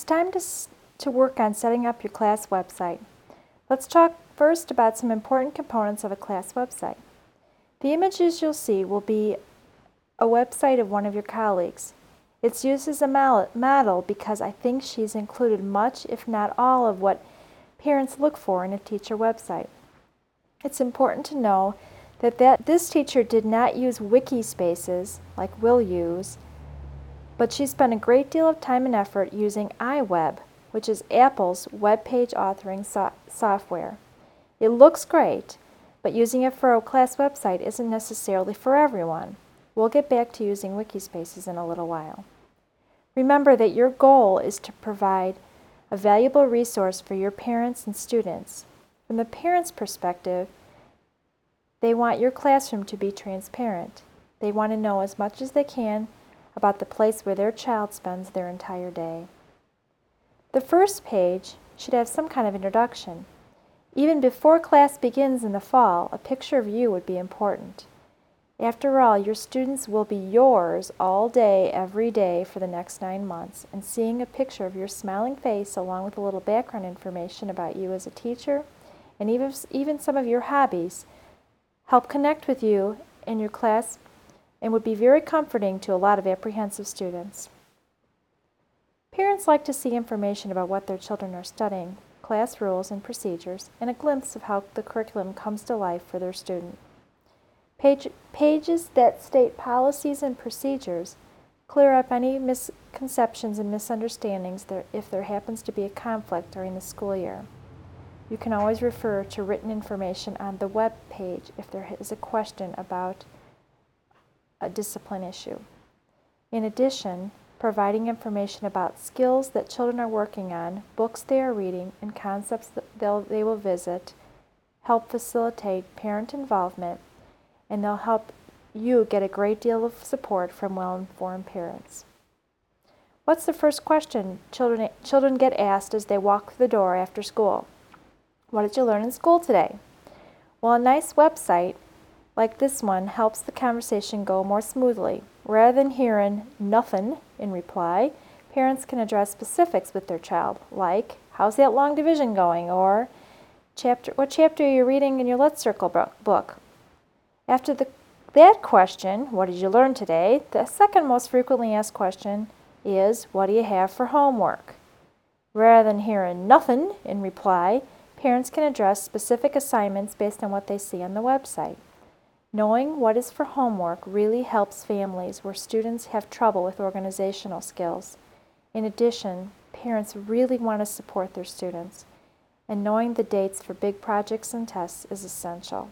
time to work on setting up your class website. Let's talk first about some important components of a class website. The images you'll see will be a website of one of your colleagues. It's used as a model because I think she's included much, if not all, of what parents look for in a teacher website. It's important to know that this teacher did not use wiki spaces like we'll use, but she spent a great deal of time and effort using iWeb, which is Apple's web page authoring software. It looks great, but using it for a class website isn't necessarily for everyone. We'll get back to using Wikispaces in a little while. Remember that your goal is to provide a valuable resource for your parents and students. From the parents' perspective, they want your classroom to be transparent. They want to know as much as they can about the place where their child spends their entire day. The first page should have some kind of introduction. Even before class begins in the fall, a picture of you would be important. After all, your students will be yours all day, every day for the next 9 months, and seeing a picture of your smiling face along with a little background information about you as a teacher and even some of your hobbies help connect with you and your class and would be very comforting to a lot of apprehensive students. Parents like to see information about what their children are studying, class rules and procedures, and a glimpse of how the curriculum comes to life for their student. Pages that state policies and procedures clear up any misconceptions and misunderstandings if there happens to be a conflict during the school year. You can always refer to written information on the web page if there is a question about a discipline issue. In addition, providing information about skills that children are working on, books they are reading, and concepts that they will visit help facilitate parent involvement, and they'll help you get a great deal of support from well-informed parents. What's the first question children get asked as they walk through the door after school? What did you learn in school today? Well, a nice website like this one helps the conversation go more smoothly. Rather than hearing nothing in reply, parents can address specifics with their child, like, how's that long division going? Or, what chapter are you reading in your Let's Circle book? After that question, what did you learn today? The second most frequently asked question is, what do you have for homework? Rather than hearing nothing in reply, parents can address specific assignments based on what they see on the website. Knowing what is for homework really helps families where students have trouble with organizational skills. In addition, parents really want to support their students, and knowing the dates for big projects and tests is essential.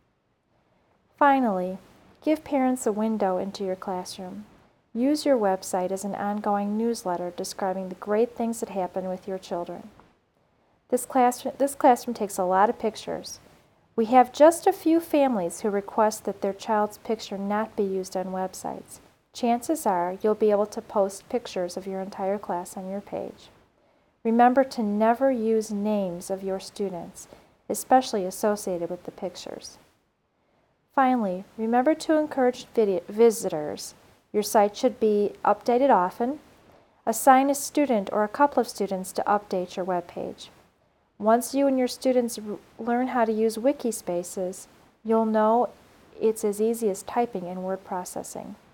Finally, give parents a window into your classroom. Use your website as an ongoing newsletter describing the great things that happen with your children. This classroom takes a lot of pictures. We have just a few families who request that their child's picture not be used on websites. Chances are you'll be able to post pictures of your entire class on your page. Remember to never use names of your students, especially associated with the pictures. Finally, remember to encourage visitors. Your site should be updated often. Assign a student or a couple of students to update your web page. Once you and your students learn how to use Wikispaces, you'll know it's as easy as typing and word processing.